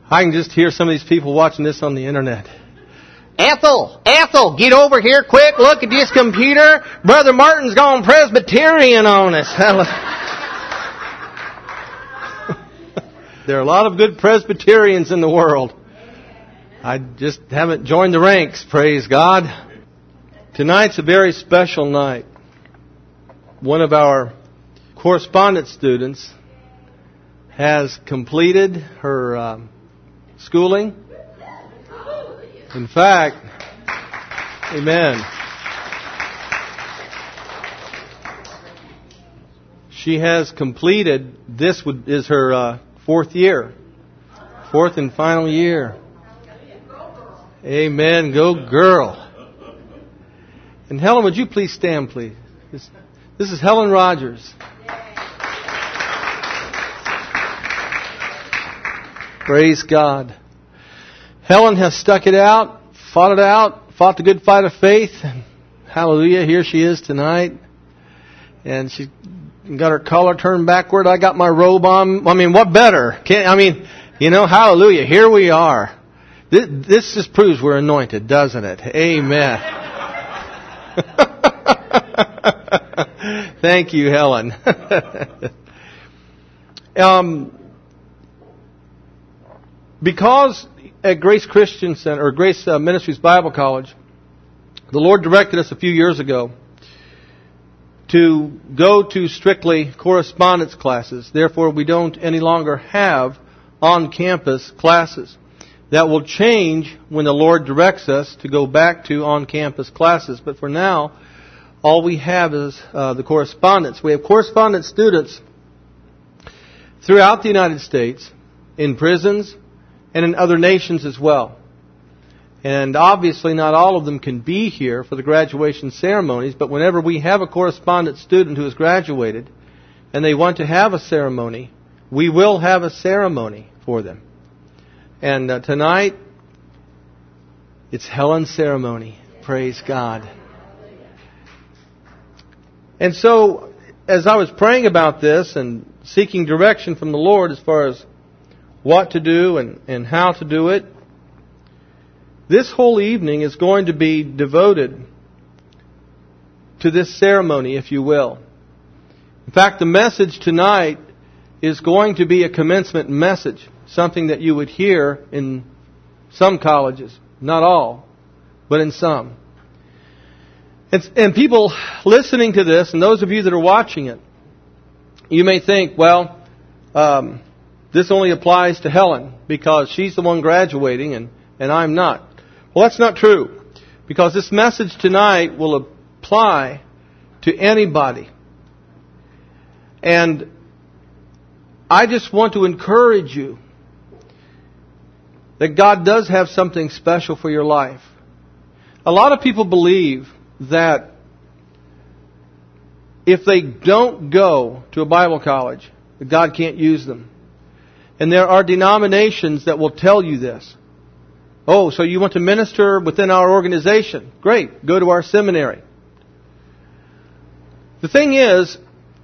I can just hear some of these people watching this on the internet. Ethel, get over here quick. Look at this computer. Brother Martin's gone Presbyterian on us. There are a lot of good Presbyterians in the world. I just haven't joined the ranks, praise God. Tonight's a very special night. One of our correspondence students has completed her schooling. In fact, amen. She has completed, this is her fourth and final year. Amen. Go girl. And Helen, would you please stand, please? This is Helen Rogers. Praise God. Helen has stuck it out, fought the good fight of faith. And hallelujah, here she is tonight. And she got her collar turned backward. I got my robe on. I mean, what better? Hallelujah, here we are. This just proves we're anointed, doesn't it? Amen. Thank you, Helen. Because at Grace Christian Center, or Grace Ministries Bible College, the Lord directed us a few years ago to go to strictly correspondence classes. Therefore, we don't any longer have on-campus classes. That will change when the Lord directs us to go back to on-campus classes. But for now, all we have is the correspondence. We have correspondence students throughout the United States, in prisons, and in other nations as well. And obviously not all of them can be here for the graduation ceremonies, but whenever we have a correspondence student who has graduated and they want to have a ceremony, we will have a ceremony for them. And tonight, it's Helen's ceremony. Praise God. And so, as I was praying about this and seeking direction from the Lord as far as what to do and how to do it, this whole evening is going to be devoted to this ceremony, if you will. In fact, the message tonight is going to be a commencement message, something that you would hear in some colleges. Not all, but in some. And people listening to this, and those of you that are watching it, you may think, well, this only applies to Helen because she's the one graduating and I'm not. Well, that's not true, because this message tonight will apply to anybody. And I just want to encourage you that God does have something special for your life. A lot of people believe that if they don't go to a Bible college, that God can't use them. And there are denominations that will tell you this. Oh, so you want to minister within our organization? Great, go to our seminary. The thing is,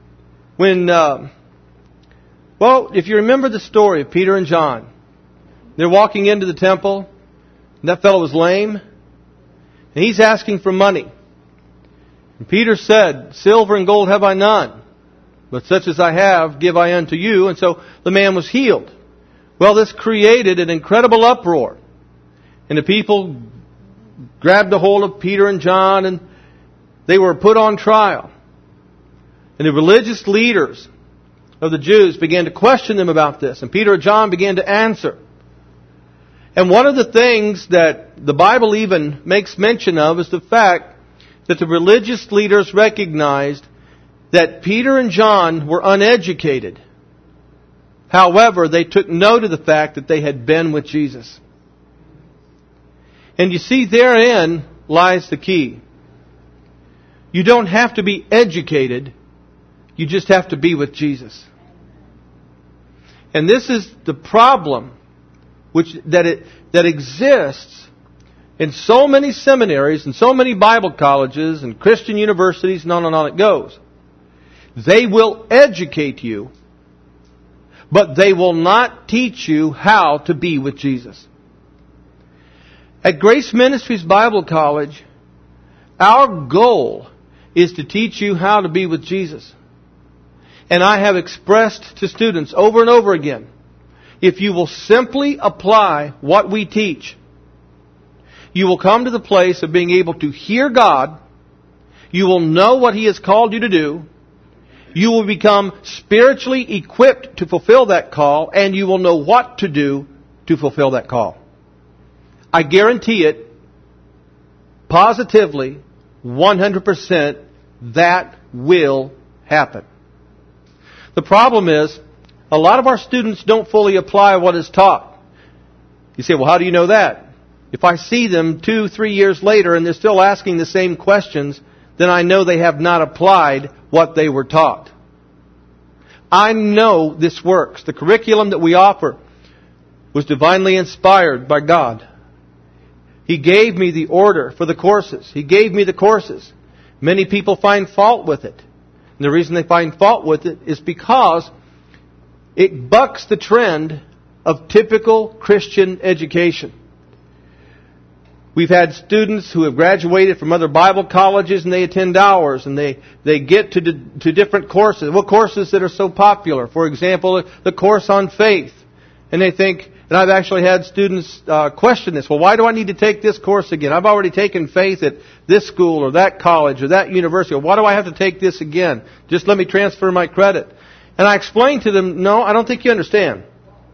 if you remember the story of Peter and John, they're walking into the temple, and that fellow was lame, and he's asking for money. And Peter said, "Silver and gold have I none, but such as I have give I unto you." And so the man was healed. Well, this created an incredible uproar. And the people grabbed a hold of Peter and John, and they were put on trial. And the religious leaders of the Jews began to question them about this. And Peter and John began to answer. And one of the things that the Bible even makes mention of is the fact that the religious leaders recognized that Peter and John were uneducated. However, they took note of the fact that they had been with Jesus. And you see, therein lies the key. You don't have to be educated. You just have to be with Jesus. And this is the problem that exists in so many seminaries and so many Bible colleges and Christian universities, and on it goes. They will educate you, but they will not teach you how to be with Jesus. At Grace Ministries Bible College, our goal is to teach you how to be with Jesus. And I have expressed to students over and over again, if you will simply apply what we teach, you will come to the place of being able to hear God, you will know what He has called you to do, you will become spiritually equipped to fulfill that call, and you will know what to do to fulfill that call. I guarantee it, positively, 100%, that will happen. The problem is, a lot of our students don't fully apply what is taught. You say, well, how do you know that? If I see them 2-3 years later and they're still asking the same questions, then I know they have not applied what they were taught. I know this works. The curriculum that we offer was divinely inspired by God. He gave me the order for the courses. He gave me the courses. Many people find fault with it. And the reason they find fault with it is because it bucks the trend of typical Christian education. We've had students who have graduated from other Bible colleges and they attend ours and they get to different courses. What courses that are so popular? For example, the course on faith. And they think, and I've actually had students question this, well, why do I need to take this course again? I've already taken faith at this school or that college or that university. Why do I have to take this again? Just let me transfer my credit. And I explain to them, no, I don't think you understand.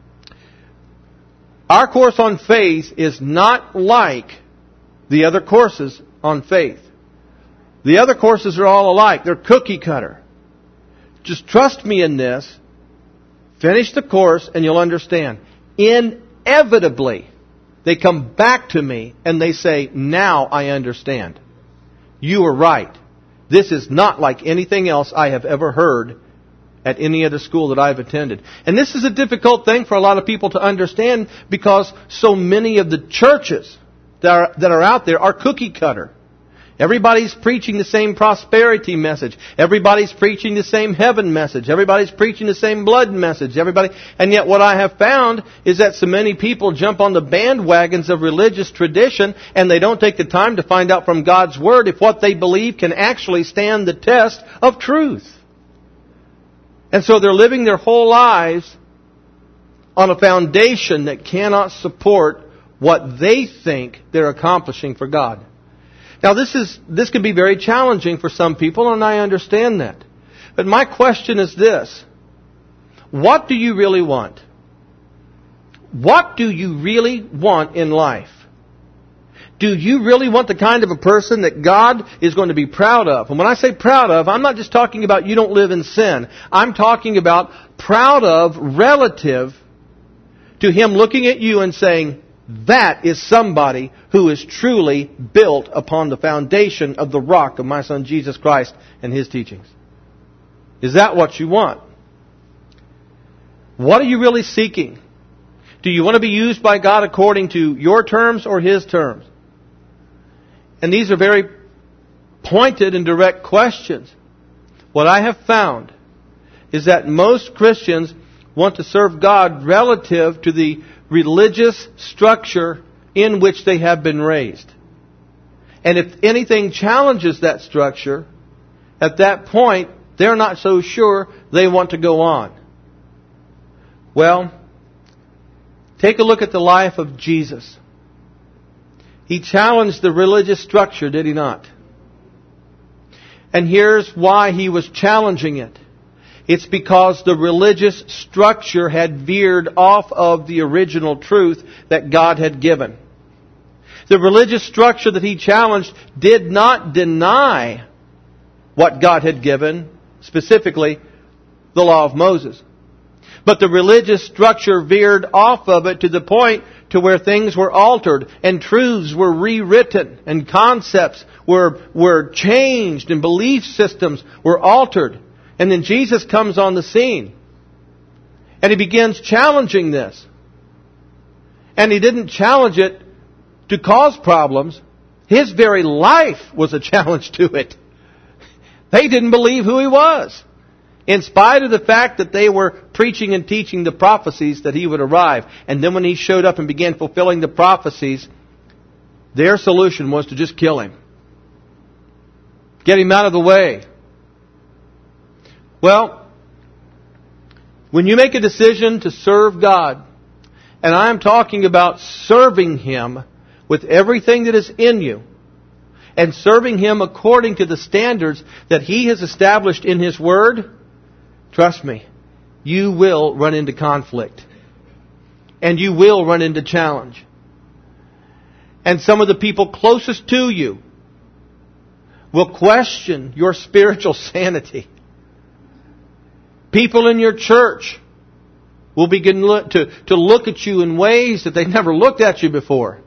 Our course on faith is not like the other courses on faith. The other courses are all alike. They're cookie cutter. Just trust me in this. Finish the course and you'll understand. Inevitably, they come back to me and they say, now I understand. You were right. This is not like anything else I have ever heard at any other school that I've attended. And this is a difficult thing for a lot of people to understand because so many of the churches that are out there are cookie cutter. Everybody's preaching the same prosperity message. Everybody's preaching the same heaven message. Everybody's preaching the same blood message. And yet what I have found is that so many people jump on the bandwagons of religious tradition and they don't take the time to find out from God's Word if what they believe can actually stand the test of truth. And so they're living their whole lives on a foundation that cannot support what they think they're accomplishing for God. Now this can be very challenging for some people, and I understand that. But my question is this. What do you really want? What do you really want in life? Do you really want the kind of a person that God is going to be proud of? And when I say proud of, I'm not just talking about you don't live in sin. I'm talking about proud of relative to Him looking at you and saying, that is somebody who is truly built upon the foundation of the rock of my Son Jesus Christ and His teachings. Is that what you want? What are you really seeking? Do you want to be used by God according to your terms or His terms? And these are very pointed and direct questions. What I have found is that most Christians want to serve God relative to the religious structure in which they have been raised. And if anything challenges that structure, at that point, they're not so sure they want to go on. Well, take a look at the life of Jesus. He challenged the religious structure, did He not? And here's why He was challenging it. It's because the religious structure had veered off of the original truth that God had given. The religious structure that He challenged did not deny what God had given, specifically the law of Moses. But the religious structure veered off of it to the point to where things were altered and truths were rewritten and concepts were changed and belief systems were altered. And then Jesus comes on the scene. And He begins challenging this. And He didn't challenge it to cause problems. His very life was a challenge to it. They didn't believe who He was. In spite of the fact that they were preaching and teaching the prophecies that He would arrive. And then when He showed up and began fulfilling the prophecies, their solution was to just kill Him. Get Him out of the way. Well, when you make a decision to serve God, and I'm talking about serving Him with everything that is in you, and serving Him according to the standards that He has established in His Word, trust me, you will run into conflict. And you will run into challenge. And some of the people closest to you will question your spiritual sanity. People in your church will begin to look at you in ways that they never looked at you before.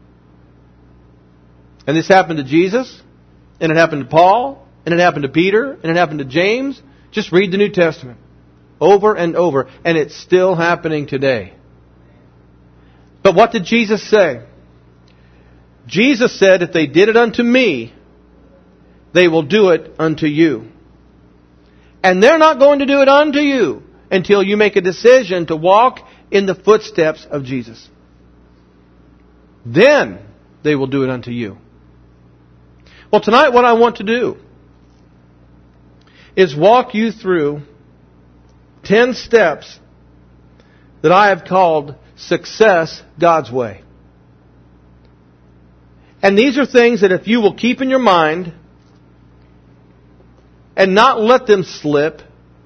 And this happened to Jesus, and it happened to Paul, and it happened to Peter, and it happened to James. Just read the New Testament over and over, and it's still happening today. But what did Jesus say? Jesus said, if they did it unto me, they will do it unto you. And they're not going to do it unto you until you make a decision to walk in the footsteps of Jesus. Then they will do it unto you. Well, tonight what I want to do is walk you through 10 steps that I have called Success God's Way. And these are things that if you will keep in your mind and not let them slip,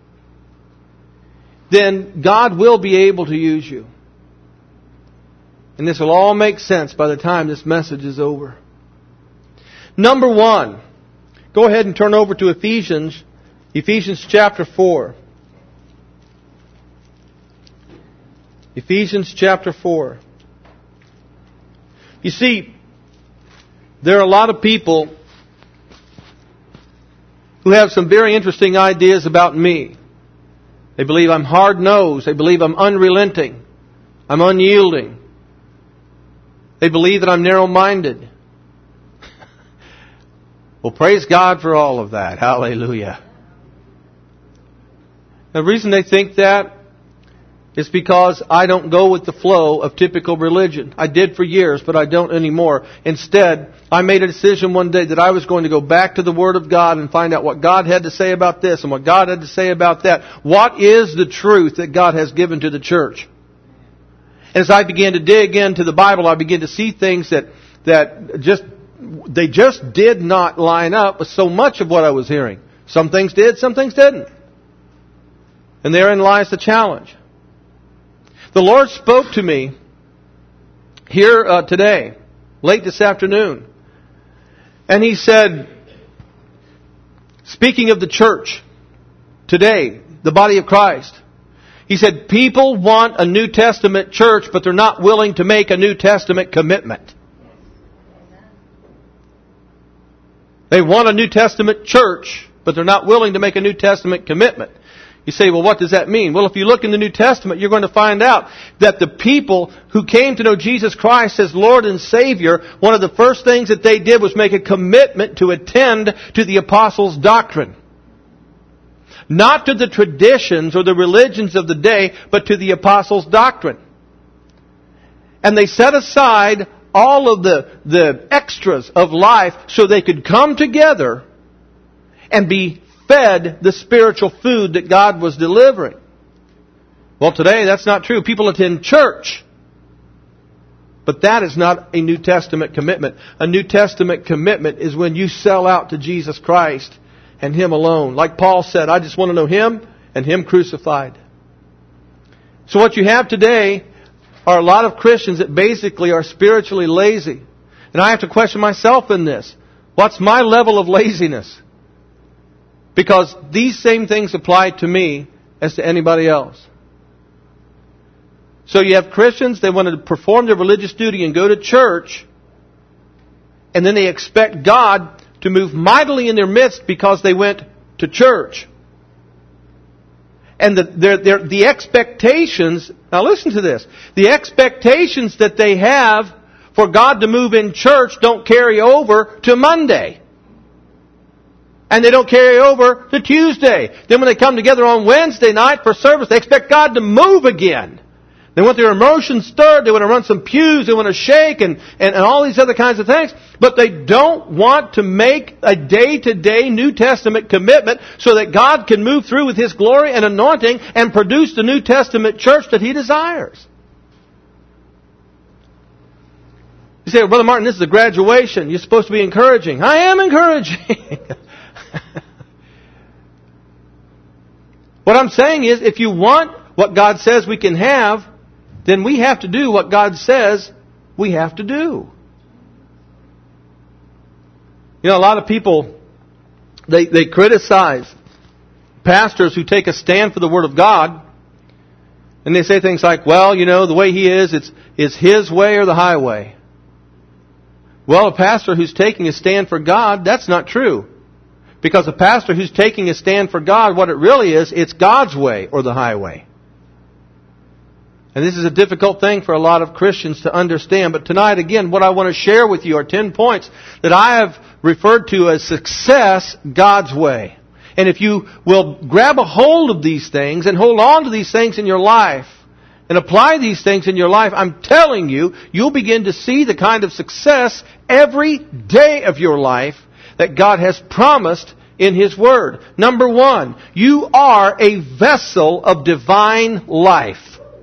then God will be able to use you. And this will all make sense by the time this message is over. Number 1, go ahead and turn over to Ephesians chapter 4. Ephesians chapter 4. You see, there are a lot of people who have some very interesting ideas about me. They believe I'm hard-nosed. They believe I'm unrelenting. I'm unyielding. They believe that I'm narrow-minded. Well, praise God for all of that. Hallelujah. The reason they think that is because I don't go with the flow of typical religion. I did for years, but I don't anymore. Instead, I made a decision one day that I was going to go back to the Word of God and find out what God had to say about this and what God had to say about that. What is the truth that God has given to the church? And as I began to dig into the Bible, I began to see things that just did not line up with so much of what I was hearing. Some things did, some things didn't. And therein lies the challenge. The Lord spoke to me here today, late this afternoon. And He said, speaking of the church today, the body of Christ, He said, people want a New Testament church, but they're not willing to make a New Testament commitment. They want a New Testament church, but they're not willing to make a New Testament commitment. You say, well, what does that mean? Well, if you look in the New Testament, you're going to find out that the people who came to know Jesus Christ as Lord and Savior, one of the first things that they did was make a commitment to attend to the apostles' doctrine. Not to the traditions or the religions of the day, but to the apostles' doctrine. And they set aside all of the extras of life so they could come together and be fed the spiritual food that God was delivering. Well, today that's not true. People attend church. But that is not a New Testament commitment. A New Testament commitment is when you sell out to Jesus Christ and Him alone. Like Paul said, I just want to know Him and Him crucified. So what you have today are a lot of Christians that basically are spiritually lazy. And I have to question myself in this. What's my level of laziness? Because these same things apply to me as to anybody else. So you have Christians, they want to perform their religious duty and go to church, and then they expect God to move mightily in their midst because they went to church. And the expectations, now listen to this, the expectations that they have for God to move in church don't carry over to Monday. And they don't carry over to Tuesday. Then when they come together on Wednesday night for service, they expect God to move again. They want their emotions stirred. They want to run some pews. They want to shake and all these other kinds of things. But they don't want to make a day-to-day New Testament commitment so that God can move through with His glory and anointing and produce the New Testament church that He desires. You say, well, Brother Martin, this is a graduation. You're supposed to be encouraging. I am encouraging. What I'm saying is, if you want what God says we can have, then we have to do what God says we have to do. You know, a lot of people, they criticize pastors who take a stand for the Word of God, and they say things like, well, you know, the way he is, it's his way or the highway. Well, a pastor who's taking a stand for God, that's not true. Because a pastor who's taking a stand for God, what it really is, it's God's way or the highway. And this is a difficult thing for a lot of Christians to understand. But tonight, again, what I want to share with you are 10 points that I have referred to as success God's way. And if you will grab a hold of these things and hold on to these things in your life and apply these things in your life, I'm telling you, you'll begin to see the kind of success every day of your life that God has promised in His Word. Number 1, you are a vessel of divine life.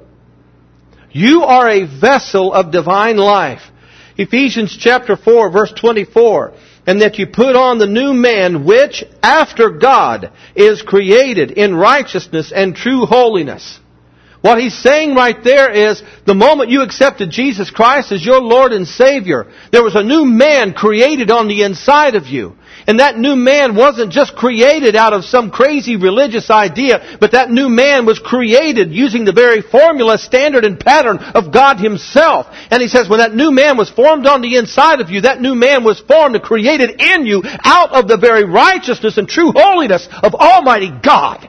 You are a vessel of divine life. Ephesians chapter 4, verse 24. And that you put on the new man, which after God is created in righteousness and true holiness. What he's saying right there is, the moment you accepted Jesus Christ as your Lord and Savior, there was a new man created on the inside of you. And that new man wasn't just created out of some crazy religious idea, but that new man was created using the very formula, standard, and pattern of God Himself. And He says, when that new man was formed on the inside of you, that new man was formed and created in you out of the very righteousness and true holiness of Almighty God.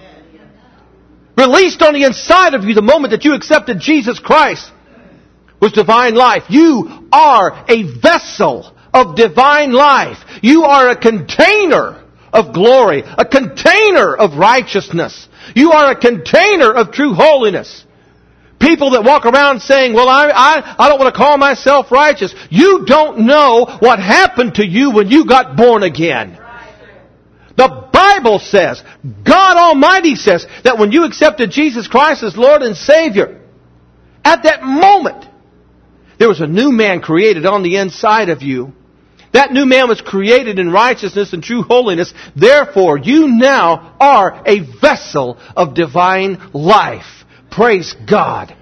Released on the inside of you the moment that you accepted Jesus Christ was divine life. You are a vessel of divine life. You are a container of glory, a container of righteousness. You are a container of true holiness. People that walk around saying, well, I don't want to call myself righteous. You don't know what happened to you when you got born again. The Bible says, God Almighty says, that when you accepted Jesus Christ as Lord and Savior, at that moment, there was a new man created on the inside of you. That new man was created in righteousness and true holiness. Therefore, you now are a vessel of divine life. Praise God.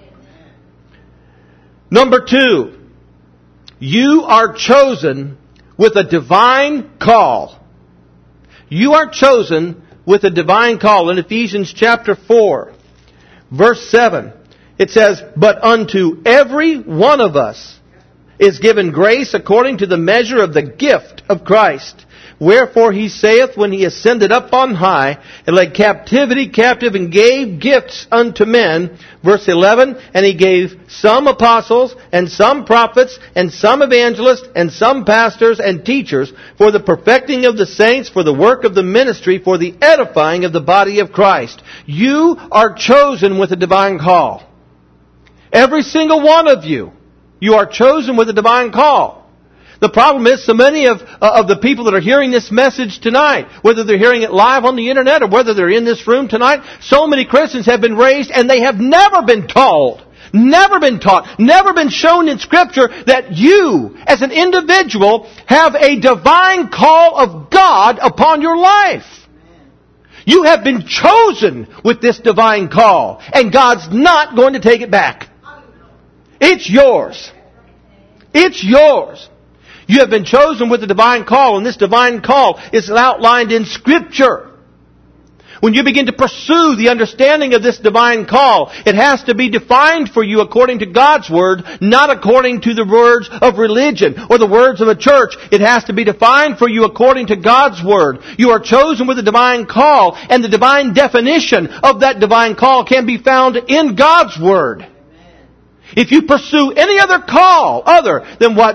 Number 2, you are chosen with a divine call. You are chosen with a divine call. In Ephesians chapter 4, verse 7, it says, but unto every one of us is given grace according to the measure of the gift of Christ. Wherefore He saith, when He ascended up on high, and led captivity captive, and gave gifts unto men. Verse 11, and He gave some apostles, and some prophets, and some evangelists, and some pastors and teachers, for the perfecting of the saints, for the work of the ministry, for the edifying of the body of Christ. You are chosen with a divine call. Every single one of you. You are chosen with a divine call. The problem is, so many of the people that are hearing this message tonight, whether they're hearing it live on the internet or whether they're in this room tonight, so many Christians have been raised and they have never been told, never been taught, never been shown in Scripture that you, as an individual, have a divine call of God upon your life. You have been chosen with this divine call, and God's not going to take it back. It's yours. It's yours. You have been chosen with a divine call, and this divine call is outlined in Scripture. When you begin to pursue the understanding of this divine call, it has to be defined for you according to God's Word, not according to the words of religion or the words of a church. It has to be defined for you according to God's Word. You are chosen with a divine call, and the divine definition of that divine call can be found in God's Word. If you pursue any other call other than what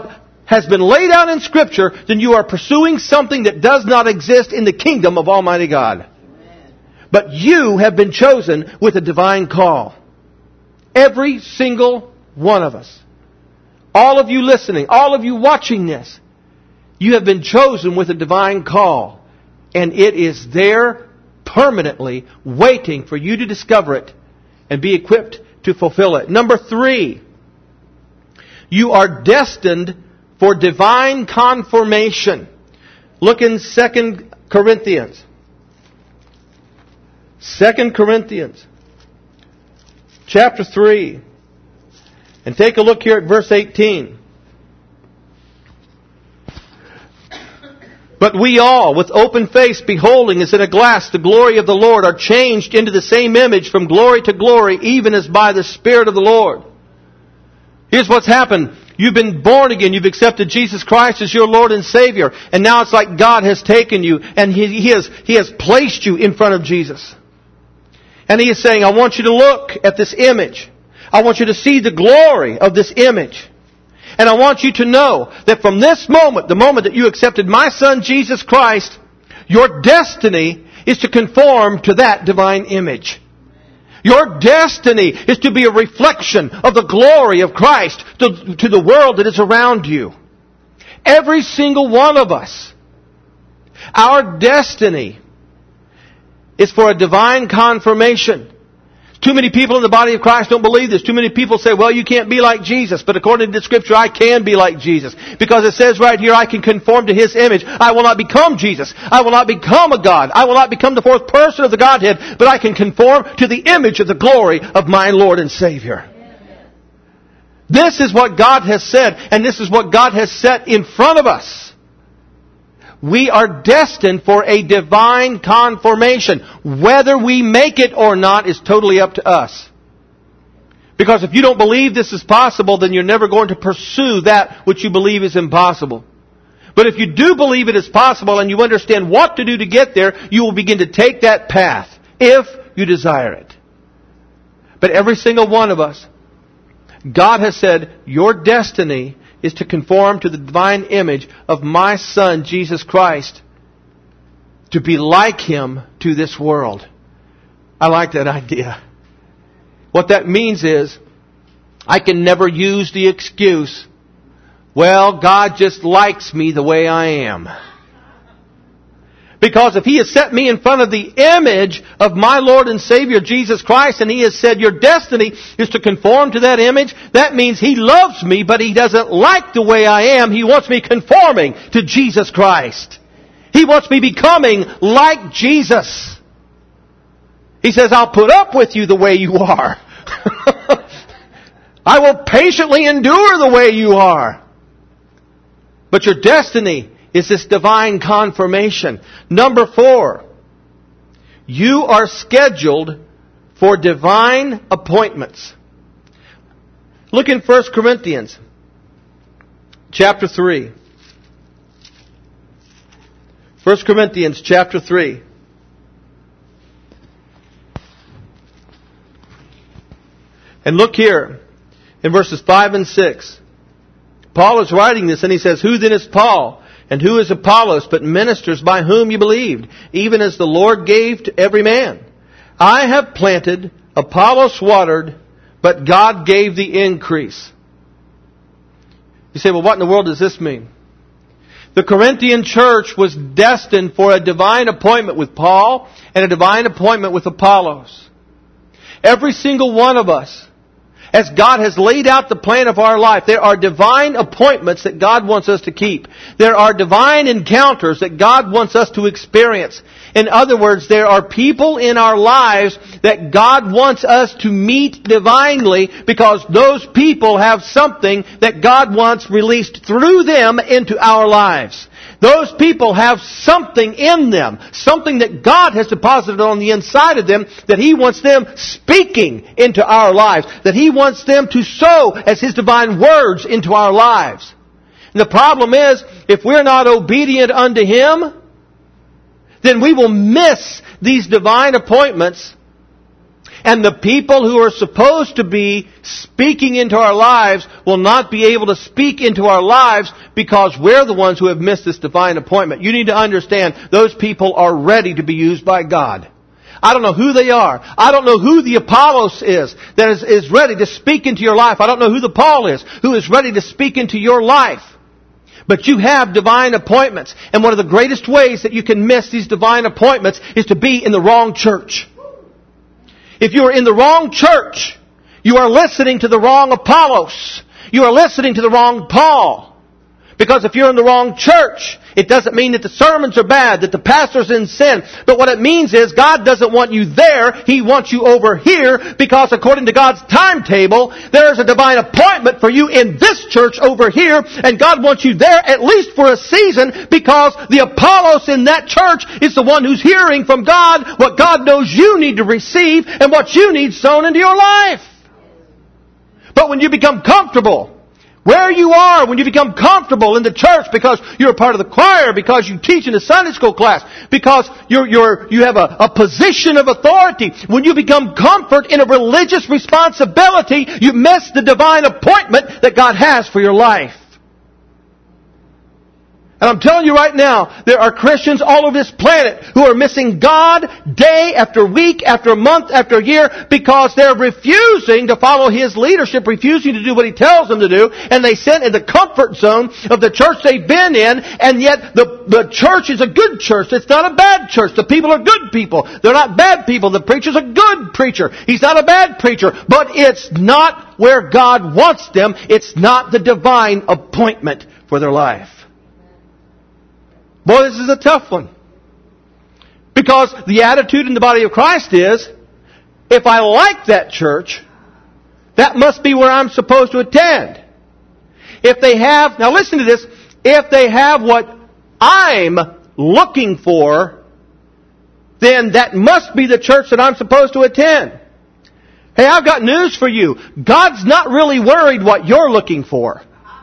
has been laid out in Scripture, then you are pursuing something that does not exist in the kingdom of Almighty God. But you have been chosen with a divine call. Every single one of us. All of you listening, all of you watching this, you have been chosen with a divine call. And it is there permanently waiting for you to discover it and be equipped to fulfill it. Number 3, you are destined for divine conformation. Look in 2 Corinthians. 2 Corinthians chapter 3. And take a look here at verse 18. But we all, with open face, beholding as in a glass the glory of the Lord, are changed into the same image from glory to glory, even as by the Spirit of the Lord. Here's what's happened. You've been born again. You've accepted Jesus Christ as your Lord and Savior. And now it's like God has taken you and He has placed you in front of Jesus. And He is saying, I want you to look at this image. I want you to see the glory of this image. And I want you to know that from this moment, the moment that you accepted my Son Jesus Christ, your destiny is to conform to that divine image. Your destiny is to be a reflection of the glory of Christ to the world that is around you. Every single one of us. Our destiny is for a divine confirmation. Too many people in the body of Christ don't believe this. Too many people say, well, you can't be like Jesus. But according to the Scripture, I can be like Jesus. Because it says right here, I can conform to His image. I will not become Jesus. I will not become a God. I will not become the fourth person of the Godhead. But I can conform to the image of the glory of my Lord and Savior. This is what God has said. And this is what God has set in front of us. We are destined for a divine conformation. Whether we make it or not is totally up to us. Because if you don't believe this is possible, then you're never going to pursue that which you believe is impossible. But if you do believe it is possible and you understand what to do to get there, you will begin to take that path if you desire it. But every single one of us, God has said, your destiny is to conform to the divine image of my Son, Jesus Christ, to be like Him to this world. I like that idea. What that means is, I can never use the excuse, well, God just likes me the way I am. Because if He has set me in front of the image of my Lord and Savior Jesus Christ, and He has said your destiny is to conform to that image, that means He loves me, but He doesn't like the way I am. He wants me conforming to Jesus Christ. He wants me becoming like Jesus. He says, I'll put up with you the way you are. I will patiently endure the way you are. But your destiny is this divine confirmation. Number 4, you are scheduled for divine appointments. Look in 1 Corinthians chapter 3. 1 Corinthians chapter 3. And look here in verses 5 and 6. Paul is writing this and he says, who then is Paul? And who is Apollos but ministers by whom you believed, even as the Lord gave to every man? I have planted, Apollos watered, but God gave the increase. You say, well, what in the world does this mean? The Corinthian church was destined for a divine appointment with Paul and a divine appointment with Apollos. Every single one of us, as God has laid out the plan of our life, there are divine appointments that God wants us to keep. There are divine encounters that God wants us to experience. In other words, there are people in our lives that God wants us to meet divinely because those people have something that God wants released through them into our lives. Those people have something in them, something that God has deposited on the inside of them that He wants them speaking into our lives, that He wants them to sow as His divine words into our lives. And the problem is, if we're not obedient unto Him, then we will miss these divine appointments And the people who are supposed to be speaking into our lives will not be able to speak into our lives because we're the ones who have missed this divine appointment. You need to understand those people are ready to be used by God. I don't know who they are. I don't know who the Apollos is that is ready to speak into your life. I don't know who the Paul is who is ready to speak into your life. But you have divine appointments. And one of the greatest ways that you can miss these divine appointments is to be in the wrong church. If you are in the wrong church, you are listening to the wrong Apollos. You are listening to the wrong Paul. Because if you're in the wrong church, it doesn't mean that the sermons are bad, that the pastor's in sin. But what it means is God doesn't want you there. He wants you over here because according to God's timetable, there is a divine appointment for you in this church over here. And God wants you there at least for a season because the Apollos in that church is the one who's hearing from God what God knows you need to receive and what you need sown into your life. But when you become comfortable where you are, when you become comfortable in the church because you're a part of the choir, because you teach in a Sunday school class, because you have a position of authority, when you become comfort in a religious responsibility, you miss the divine appointment that God has for your life. And I'm telling you right now, there are Christians all over this planet who are missing God day after week, after month, after year, because they're refusing to follow His leadership, refusing to do what He tells them to do, and they sit in the comfort zone of the church they've been in, and yet the church is a good church. It's not a bad church. The people are good people. They're not bad people. The preacher's a good preacher. He's not a bad preacher. But it's not where God wants them. It's not the divine appointment for their life. Boy, this is a tough one. Because the attitude in the body of Christ is, if I like that church, that must be where I'm supposed to attend. If they have, now listen to this, if they have what I'm looking for, then that must be the church that I'm supposed to attend. Hey, I've got news for you. God's not really worried what you're looking for.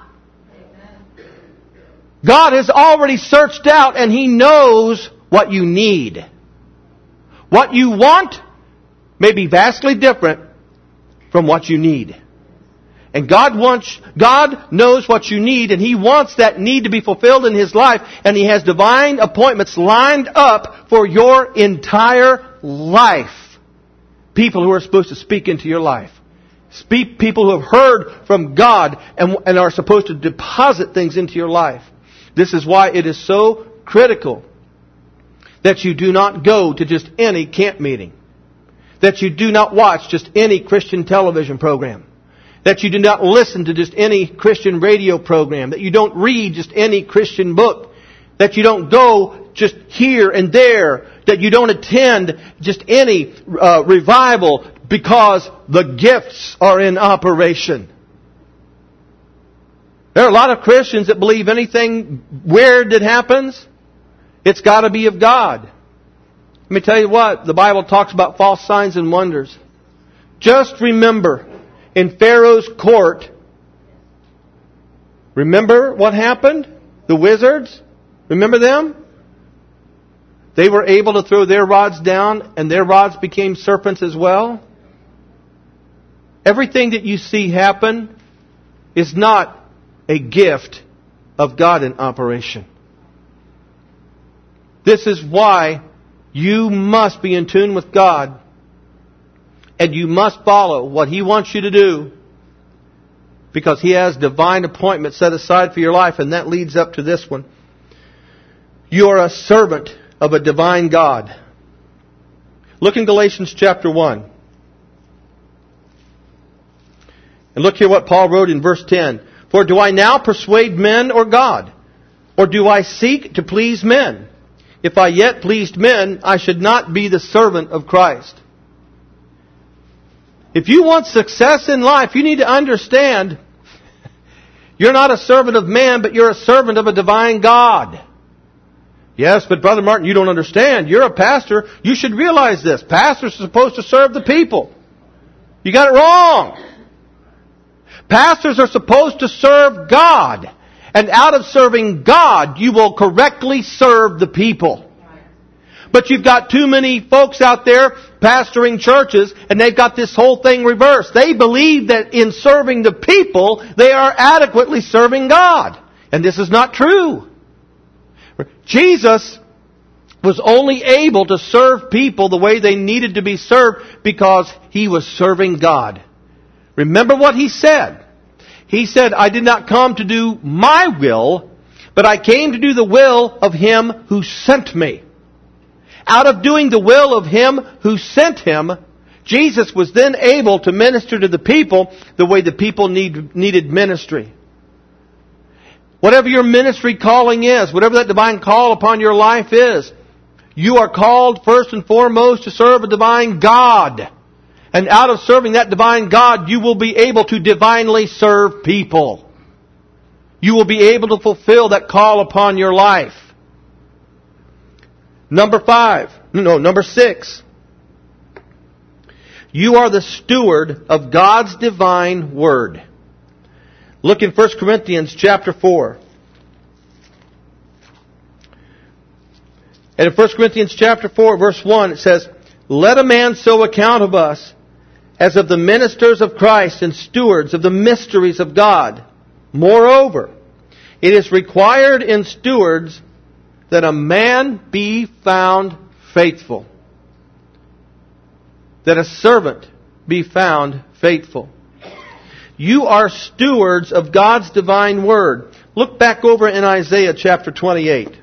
God has already searched out and He knows what you need. What you want may be vastly different from what you need. And God knows what you need, and He wants that need to be fulfilled in His life, and He has divine appointments lined up for your entire life. People who are supposed to speak into your life. People who have heard from God and are supposed to deposit things into your life. This is why it is so critical that you do not go to just any camp meeting. That you do not watch just any Christian television program. That you do not listen to just any Christian radio program. That you don't read just any Christian book. That you don't go just here and there. That you don't attend just any revival because the gifts are in operation. There are a lot of Christians that believe anything weird that happens, it's got to be of God. Let me tell you what, the Bible talks about false signs and wonders. Just remember, in Pharaoh's court, remember what happened? The wizards? Remember them? They were able to throw their rods down, and their rods became serpents as well. Everything that you see happen is not a gift of God in operation. This is why you must be in tune with God, and you must follow what He wants you to do, because He has divine appointments set aside for your life, and that leads up to this one. You are a servant of a divine God. Look in Galatians chapter 1. And look here what Paul wrote in verse 10. For do I now persuade men or God? Or do I seek to please men? If I yet pleased men, I should not be the servant of Christ. If you want success in life, you need to understand you're not a servant of man, but you're a servant of a divine God. Yes, but Brother Martin, you don't understand. You're a pastor. You should realize this. Pastors are supposed to serve the people. You got it wrong. Pastors are supposed to serve God. And out of serving God, you will correctly serve the people. But you've got too many folks out there pastoring churches, and they've got this whole thing reversed. They believe that in serving the people, they are adequately serving God. And this is not true. Jesus was only able to serve people the way they needed to be served because He was serving God. Remember what He said. He said, I did not come to do my will, but I came to do the will of Him who sent me. Out of doing the will of Him who sent Him, Jesus was then able to minister to the people the way the people needed ministry. Whatever your ministry calling is, whatever that divine call upon your life is, you are called first and foremost to serve a divine God. And out of serving that divine God, you will be able to divinely serve people. You will be able to fulfill that call upon your life. Number 6. You are the steward of God's divine Word. Look in 1 Corinthians chapter 4. And in 1 Corinthians chapter 4, verse 1, it says, Let a man so account of us as of the ministers of Christ and stewards of the mysteries of God. Moreover, it is required in stewards that a man be found faithful. That a servant be found faithful. You are stewards of God's divine Word. Look back over in Isaiah chapter 28.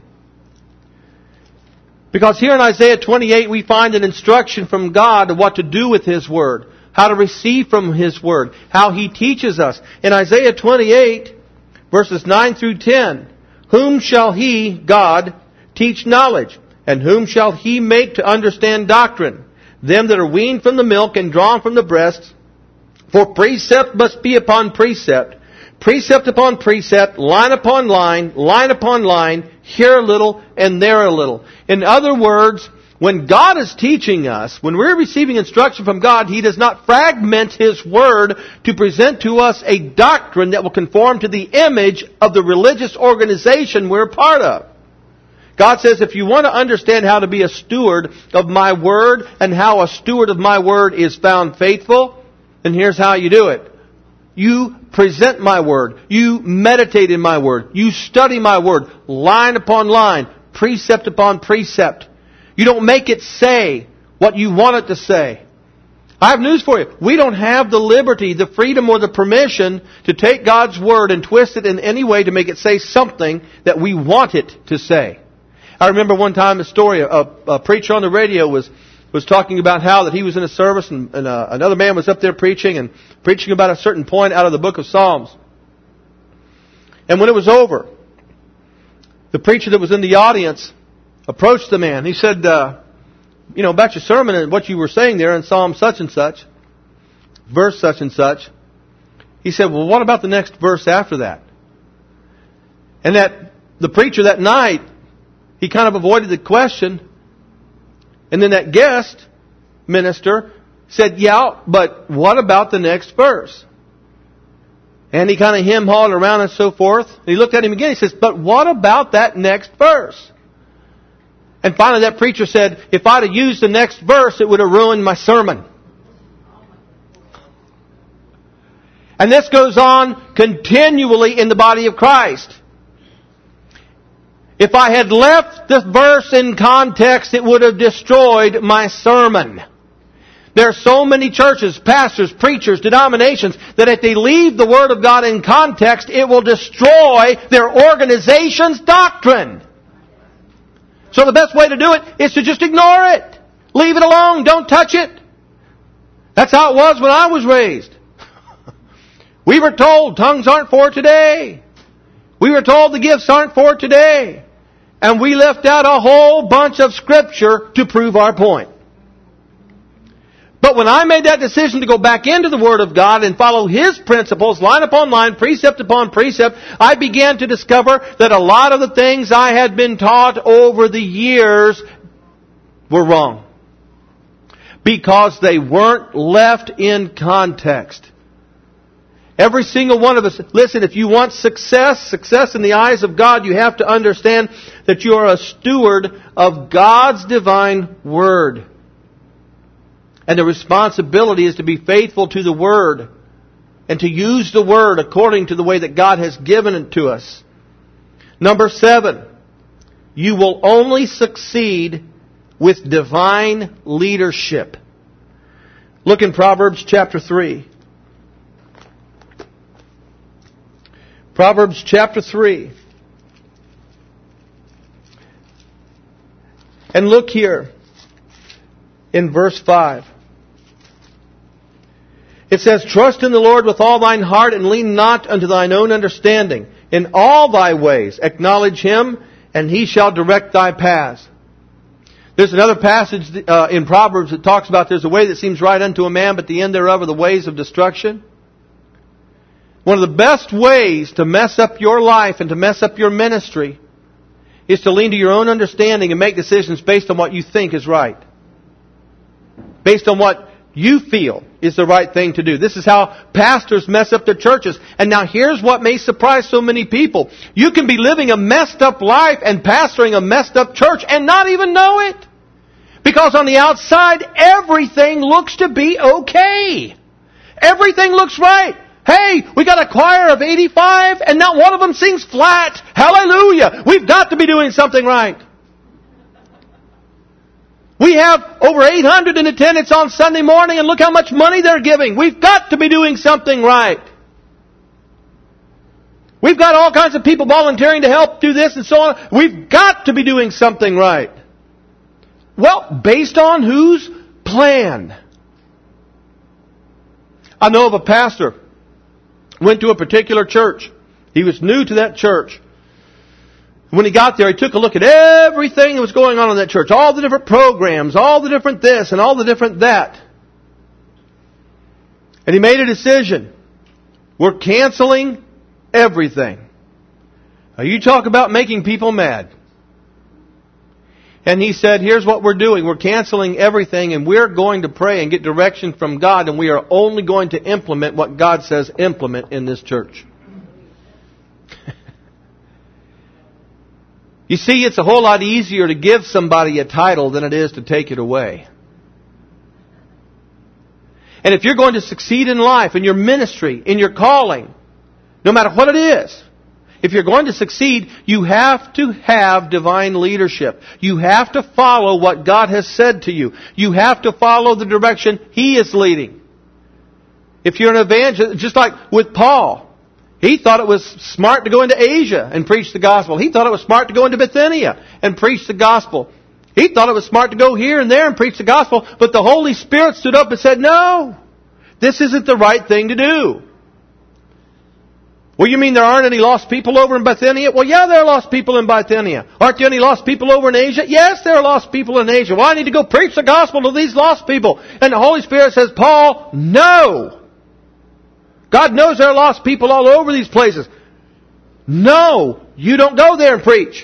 Because here in Isaiah 28 we find an instruction from God of what to do with His Word. How to receive from His Word. How He teaches us. In Isaiah 28, verses 9 through 10, Whom shall He, God, teach knowledge? And whom shall He make to understand doctrine? Them that are weaned from the milk and drawn from the breasts. For precept must be upon precept, precept upon precept, line upon line upon line, here a little and there a little. In other words, when God is teaching us, when we're receiving instruction from God, He does not fragment His Word to present to us a doctrine that will conform to the image of the religious organization we're a part of. God says, if you want to understand how to be a steward of my Word and how a steward of my Word is found faithful, then here's how you do it. You present my Word. You meditate in my Word. You study my Word, line upon line, precept upon precept. You don't make it say what you want it to say. I have news for you. We don't have the liberty, the freedom, or the permission to take God's Word and twist it in any way to make it say something that we want it to say. I remember one time a story, a preacher on the radio was talking about how that he was in a service and another man was up there preaching about a certain point out of the book of Psalms. And when it was over, the preacher that was in the audience approached the man. He said, about your sermon and what you were saying there in Psalm such and such, verse such and such. He said, well, what about the next verse after that? And that the preacher that night, he kind of avoided the question. And then that guest minister said, yeah, but what about the next verse? And he kind of hem-hawed around and so forth. And he looked at him again. He says, but what about that next verse? And finally that preacher said, if I'd have used the next verse, it would have ruined my sermon. And this goes on continually in the body of Christ. If I had left this verse in context, it would have destroyed my sermon. There are so many churches, pastors, preachers, denominations, that if they leave the Word of God in context, it will destroy their organization's doctrine. So the best way to do it is to just ignore it. Leave it alone. Don't touch it. That's how it was when I was raised. We were told tongues aren't for today. We were told the gifts aren't for today. And we left out a whole bunch of Scripture to prove our point. But when I made that decision to go back into the Word of God and follow His principles, line upon line, precept upon precept, I began to discover that a lot of the things I had been taught over the years were wrong. Because they weren't left in context. Every single one of us. Listen, if you want success in the eyes of God, you have to understand that you are a steward of God's divine Word. And the responsibility is to be faithful to the Word and to use the Word according to the way that God has given it to us. Number 7, you will only succeed with divine leadership. Look in Proverbs chapter 3. Proverbs chapter 3. And look here in verse 5. It says, "Trust in the Lord with all thine heart, and lean not unto thine own understanding. In all thy ways acknowledge Him, and He shall direct thy paths." There's another passage in Proverbs that talks about there's a way that seems right unto a man, but the end thereof are the ways of destruction. One of the best ways to mess up your life and to mess up your ministry is to lean to your own understanding and make decisions based on what you think is right. Based on what you feel is the right thing to do. This is how pastors mess up their churches. And now here's what may surprise so many people. You can be living a messed up life and pastoring a messed up church and not even know it. Because on the outside, everything looks to be okay. Everything looks right. Hey, we got a choir of 85 and not one of them sings flat. Hallelujah. We've got to be doing something right. We have over 800 in attendance on Sunday morning and look how much money they're giving. We've got to be doing something right. We've got all kinds of people volunteering to help do this and so on. We've got to be doing something right. Well, based on whose plan? I know of a pastor went to a particular church. He was new to that church. When he got there, he took a look at everything that was going on in that church. All the different programs, all the different this and all the different that. And he made a decision. We're canceling everything. Now you talk about making people mad. And he said, here's what we're doing. We're canceling everything and we're going to pray and get direction from God, and we are only going to implement what God says implement in this church. You see, it's a whole lot easier to give somebody a title than it is to take it away. And if you're going to succeed in life, in your ministry, in your calling, no matter what it is, if you're going to succeed, you have to have divine leadership. You have to follow what God has said to you. You have to follow the direction He is leading. If you're an evangelist, just like with Paul, he thought it was smart to go into Asia and preach the gospel. He thought it was smart to go into Bithynia and preach the gospel. He thought it was smart to go here and there and preach the gospel. But the Holy Spirit stood up and said, no, this isn't the right thing to do. Well, you mean there aren't any lost people over in Bithynia? Well, yeah, there are lost people in Bithynia. Aren't there any lost people over in Asia? Yes, there are lost people in Asia. Well, I need to go preach the gospel to these lost people. And the Holy Spirit says, Paul, no. God knows there are lost people all over these places. No, you don't go there and preach.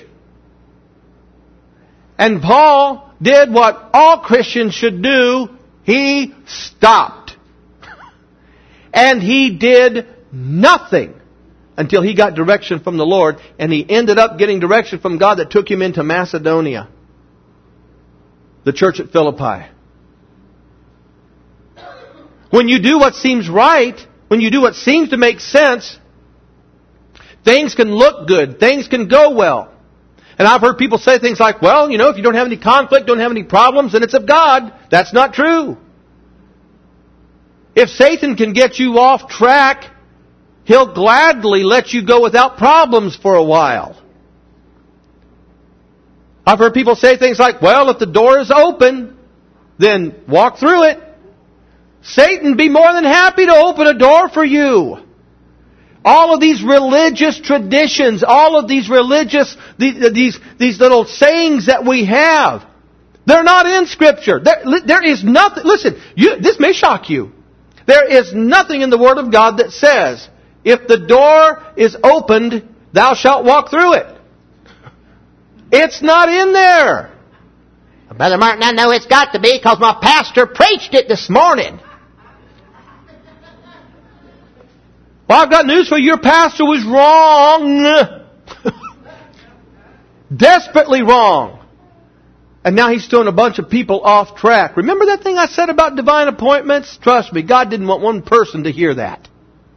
And Paul did what all Christians should do. He stopped. And he did nothing until he got direction from the Lord. And he ended up getting direction from God that took him into Macedonia, the church at Philippi. When you do what seems right, when you do what seems to make sense, things can look good. Things can go well. And I've heard people say things like, well, you know, if you don't have any conflict, don't have any problems, then it's of God. That's not true. If Satan can get you off track, he'll gladly let you go without problems for a while. I've heard people say things like, well, if the door is open, then walk through it. Satan be more than happy to open a door for you. All of these religious traditions, all of these religious, these little sayings that we have, they're not in Scripture. There is nothing, listen, this may shock you. There is nothing in the Word of God that says, if the door is opened, thou shalt walk through it. It's not in there. Brother Martin, I know it's got to be because my pastor preached it this morning. Well, I've got news for you. Your pastor was wrong. Desperately wrong. And now he's throwing a bunch of people off track. Remember that thing I said about divine appointments? Trust me, God didn't want one person to hear that.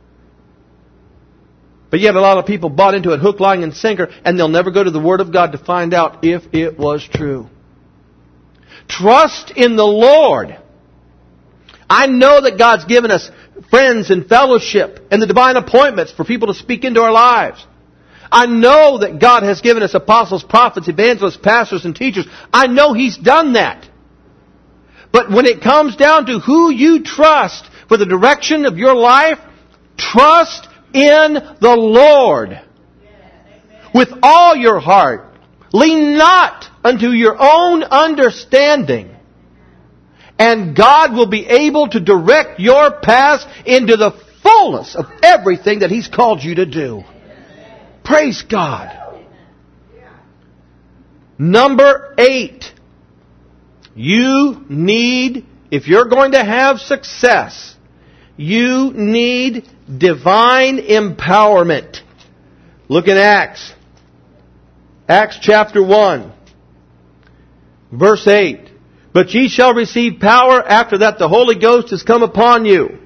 But yet a lot of people bought into it hook, line, and sinker, and they'll never go to the Word of God to find out if it was true. Trust in the Lord. I know that God's given us friends and fellowship and the divine appointments for people to speak into our lives. I know that God has given us apostles, prophets, evangelists, pastors, and teachers. I know He's done that. But when it comes down to who you trust for the direction of your life, trust in the Lord with all your heart. Lean not unto your own understanding. And God will be able to direct your paths into the fullness of everything that He's called you to do. Praise God. Number 8. You need, if you're going to have success, you need divine empowerment. Look at Acts. Acts chapter 1, verse 8. But ye shall receive power after that the Holy Ghost has come upon you.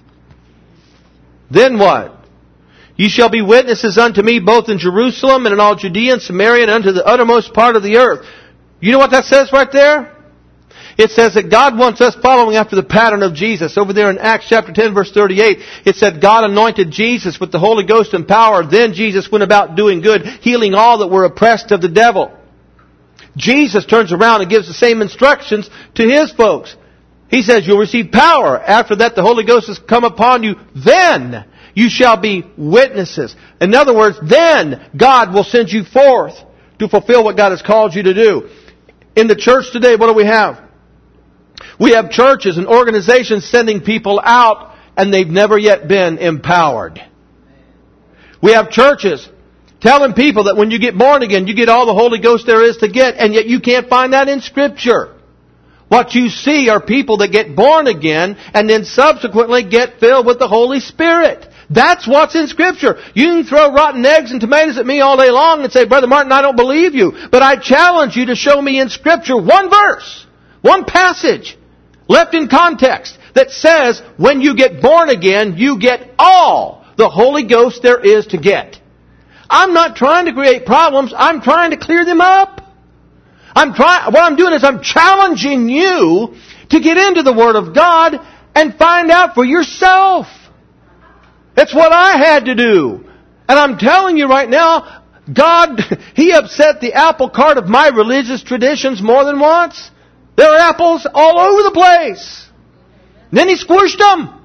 Then what? Ye shall be witnesses unto me both in Jerusalem and in all Judea and Samaria and unto the uttermost part of the earth. You know what that says right there? It says that God wants us following after the pattern of Jesus. Over there in Acts chapter 10 verse 38, it said God anointed Jesus with the Holy Ghost and power. Then Jesus went about doing good, healing all that were oppressed of the devil. Jesus turns around and gives the same instructions to His folks. He says, you'll receive power. After that the Holy Ghost has come upon you. Then you shall be witnesses. In other words, then God will send you forth to fulfill what God has called you to do. In the church today, what do we have? We have churches and organizations sending people out, and they've never yet been empowered. We have churches telling people that when you get born again, you get all the Holy Ghost there is to get, and yet you can't find that in Scripture. What you see are people that get born again and then subsequently get filled with the Holy Spirit. That's what's in Scripture. You can throw rotten eggs and tomatoes at me all day long and say, Brother Martin, I don't believe you. But I challenge you to show me in Scripture one verse, one passage, left in context, that says when you get born again, you get all the Holy Ghost there is to get. I'm not trying to create problems. I'm trying to clear them up. What I'm doing is I'm challenging you to get into the Word of God and find out for yourself. That's what I had to do. And I'm telling you right now, God, He upset the apple cart of my religious traditions more than once. There are apples all over the place. And then He squished them.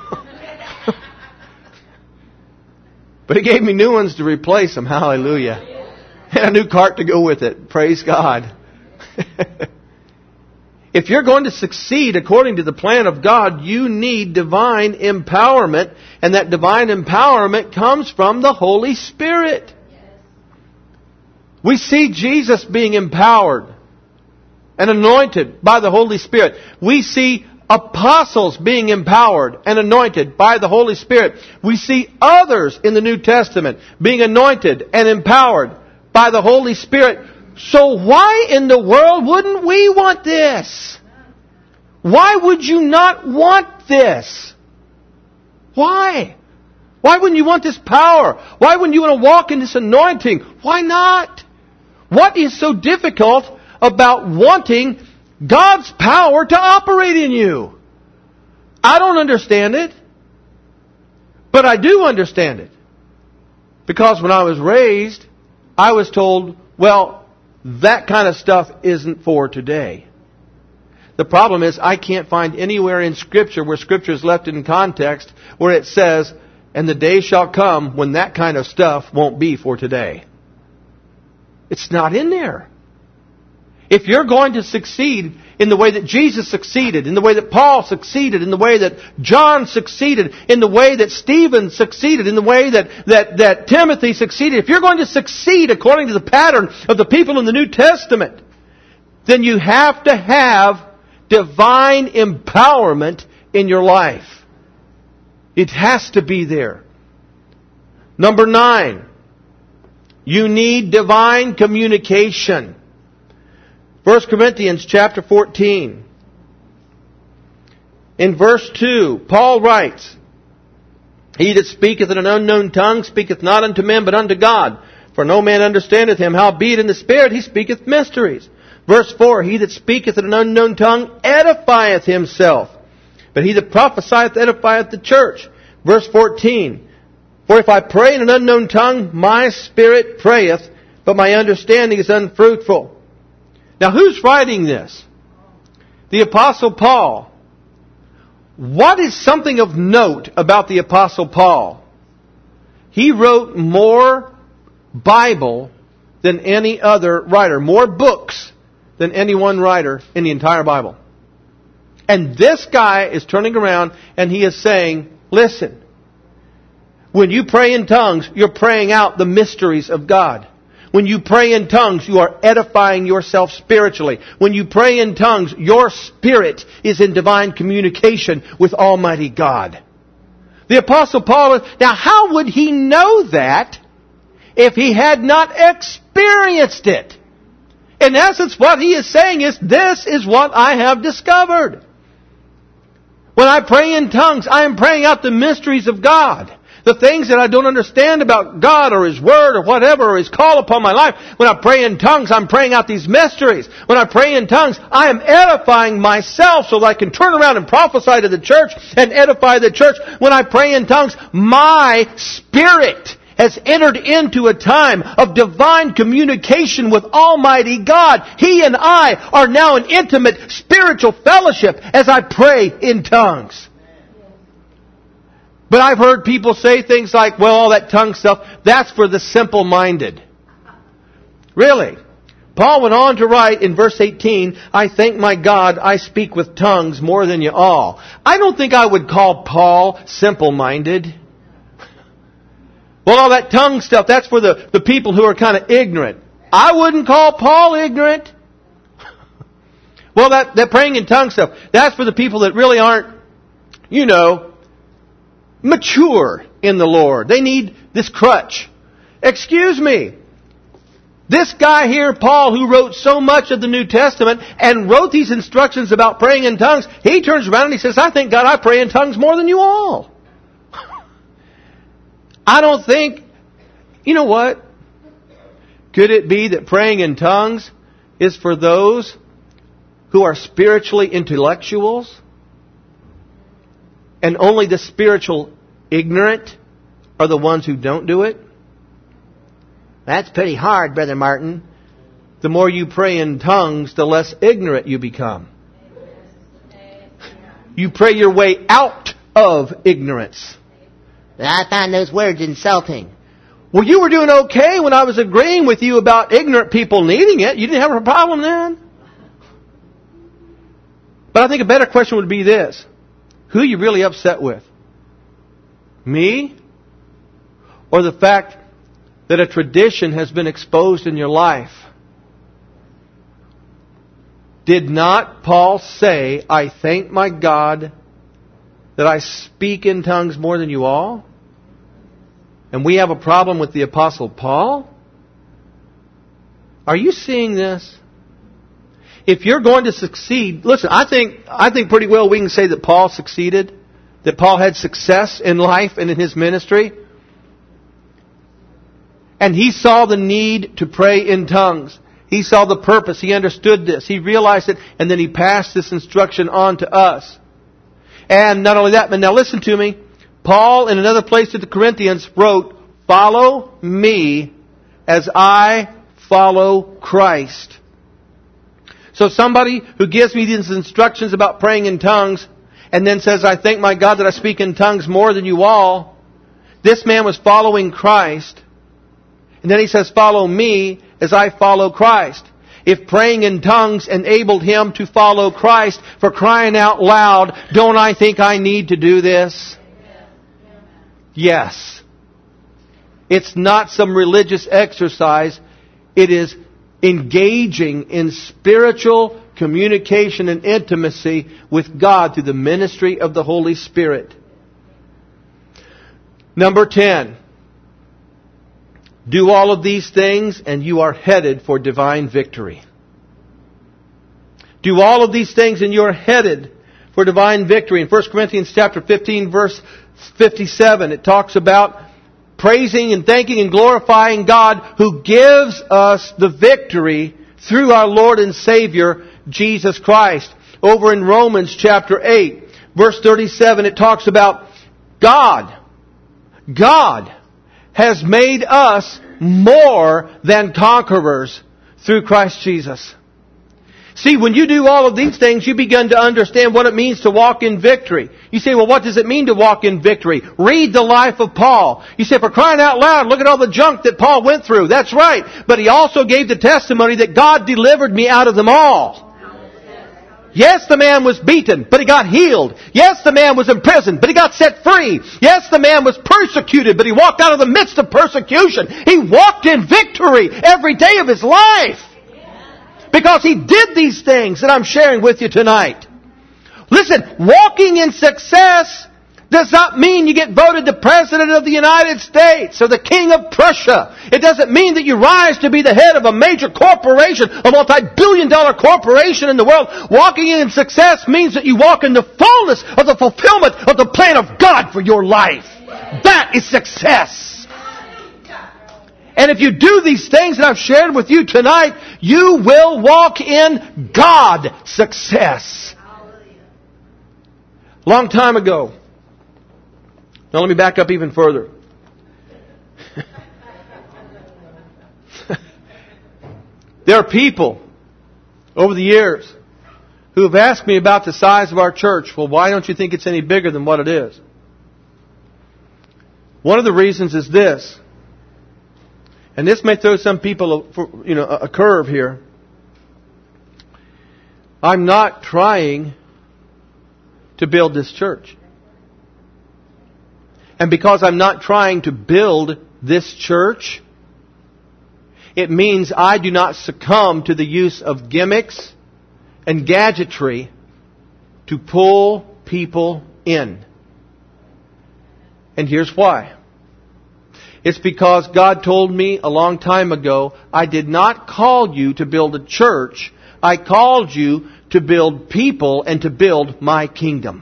But He gave me new ones to replace them. Hallelujah. And a new cart to go with it. Praise God. If you're going to succeed according to the plan of God, you need divine empowerment. And that divine empowerment comes from the Holy Spirit. We see Jesus being empowered and anointed by the Holy Spirit. We see apostles being empowered and anointed by the Holy Spirit. We see others in the New Testament being anointed and empowered by the Holy Spirit. So why in the world wouldn't we want this? Why would you not want this? Why? Why wouldn't you want this power? Why wouldn't you want to walk in this anointing? Why not? What is so difficult about wanting God's power to operate in you? I don't understand it. But I do understand it. Because when I was raised, I was told, well, that kind of stuff isn't for today. The problem is I can't find anywhere in Scripture where Scripture is left in context where it says, and the day shall come when that kind of stuff won't be for today. It's not in there. If you're going to succeed in the way that Jesus succeeded, in the way that Paul succeeded, in the way that John succeeded, in the way that Stephen succeeded, in the way that Timothy succeeded, if you're going to succeed according to the pattern of the people in the New Testament, then you have to have divine empowerment in your life. It has to be there. Number 9, you need divine communication. 1 Corinthians chapter 14. In verse 2, Paul writes, He that speaketh in an unknown tongue speaketh not unto men, but unto God. For no man understandeth him, howbeit in the Spirit he speaketh mysteries. Verse 4, He that speaketh in an unknown tongue edifieth himself, but he that prophesieth edifieth the church. Verse 14, For if I pray in an unknown tongue, my spirit prayeth, but my understanding is unfruitful. Now who's writing this? The Apostle Paul. What is something of note about the Apostle Paul? He wrote more Bible than any other writer. More books than any one writer in the entire Bible. And this guy is turning around and he is saying, listen, when you pray in tongues, you're praying out the mysteries of God. When you pray in tongues, you are edifying yourself spiritually. When you pray in tongues, your spirit is in divine communication with Almighty God. The Apostle Paul, now how would he know that if he had not experienced it? In essence, what he is saying is, this is what I have discovered. When I pray in tongues, I am praying out the mysteries of God. The things that I don't understand about God or His Word or whatever, or His call upon my life. When I pray in tongues, I'm praying out these mysteries. When I pray in tongues, I am edifying myself so that I can turn around and prophesy to the church and edify the church. When I pray in tongues, my spirit has entered into a time of divine communication with Almighty God. He and I are now in intimate spiritual fellowship as I pray in tongues. But I've heard people say things like, well, all that tongue stuff, that's for the simple-minded. Really? Paul went on to write in verse 18, I thank my God I speak with tongues more than you all. I don't think I would call Paul simple-minded. Well, all that tongue stuff, that's for the people who are kind of ignorant. I wouldn't call Paul ignorant. Well, that praying in tongue stuff, that's for the people that really aren't, mature in the Lord. They need this crutch. Excuse me. This guy here, Paul, who wrote so much of the New Testament and wrote these instructions about praying in tongues, he turns around and he says, I thank God I pray in tongues more than you all. I don't think, you know what? Could it be that praying in tongues is for those who are spiritually intellectuals? And only the spiritual ignorant are the ones who don't do it? That's pretty hard, Brother Martin. The more you pray in tongues, the less ignorant you become. You pray your way out of ignorance. I find those words insulting. Well, you were doing okay when I was agreeing with you about ignorant people needing it. You didn't have a problem then. But I think a better question would be this. Who are you really upset with? Me? Or the fact that a tradition has been exposed in your life? Did not Paul say, I thank my God that I speak in tongues more than you all? And we have a problem with the Apostle Paul? Are you seeing this? If you're going to succeed, listen, I think pretty well we can say that Paul succeeded, that Paul had success in life and in his ministry. And he saw the need to pray in tongues. He saw the purpose. He understood this. He realized it. And then he passed this instruction on to us. And not only that, but now listen to me. Paul, in another place to the Corinthians, wrote, follow me as I follow Christ. So somebody who gives me these instructions about praying in tongues and then says, I thank my God that I speak in tongues more than you all. This man was following Christ. And then he says, follow me as I follow Christ. If praying in tongues enabled him to follow Christ, for crying out loud, don't I think I need to do this? Yes. It's not some religious exercise. It is engaging in spiritual communication and intimacy with God through the ministry of the Holy Spirit. Number 10. Do all of these things and you are headed for divine victory. Do all of these things and you are headed for divine victory. In 1 Corinthians chapter 15 verse 57, it talks about praising and thanking and glorifying God who gives us the victory through our Lord and Savior, Jesus Christ. Over in Romans chapter 8, verse 37, it talks about God has made us more than conquerors through Christ Jesus. See, when you do all of these things, you begin to understand what it means to walk in victory. You say, well, what does it mean to walk in victory? Read the life of Paul. You say, for crying out loud, look at all the junk that Paul went through. That's right. But he also gave the testimony that God delivered me out of them all. Yes, the man was beaten, but he got healed. Yes, the man was imprisoned, but he got set free. Yes, the man was persecuted, but he walked out of the midst of persecution. He walked in victory every day of his life. Because he did these things that I'm sharing with you tonight. Listen, walking in success does not mean you get voted the President of the United States or the King of Prussia. It doesn't mean that you rise to be the head of a major corporation, a multi-billion-dollar corporation in the world. Walking in success means that you walk in the fullness of the fulfillment of the plan of God for your life. That is success. And if you do these things that I've shared with you tonight, you will walk in God success. Long time ago. Now let me back up even further. There are people over the years who have asked me about the size of our church. Well, why don't you think it's any bigger than what it is? One of the reasons is this. And this may throw some people a curve here. I'm not trying to build this church. And because I'm not trying to build this church, it means I do not succumb to the use of gimmicks and gadgetry to pull people in. And here's why. It's because God told me a long time ago, I did not call you to build a church. I called you to build people and to build my kingdom.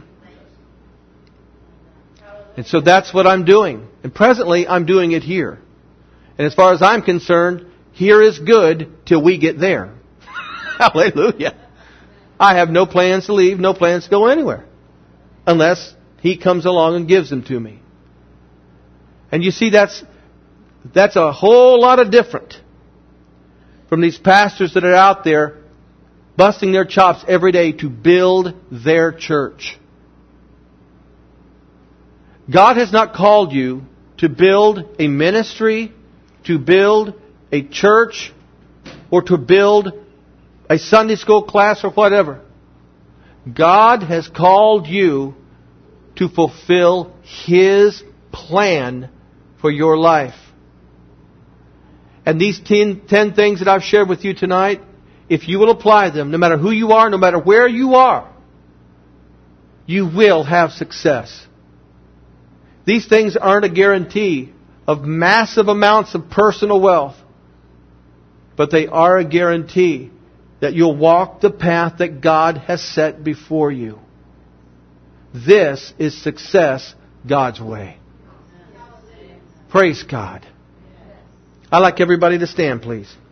And so that's what I'm doing. And presently I'm doing it here. And as far as I'm concerned, here is good till we get there. Hallelujah. I have no plans to leave, no plans to go anywhere. Unless He comes along and gives them to me. And you see, that's a whole lot of different from these pastors that are out there busting their chops every day to build their church. God has not called you to build a ministry, to build a church, or to build a Sunday school class or whatever. God has called you to fulfill His plan for your life. And these 10 things that I've shared with you tonight, if you will apply them, no matter who you are, no matter where you are, you will have success. These things aren't a guarantee of massive amounts of personal wealth, but they are a guarantee that you'll walk the path that God has set before you. This is success God's way. Praise God. I'd like everybody to stand, please.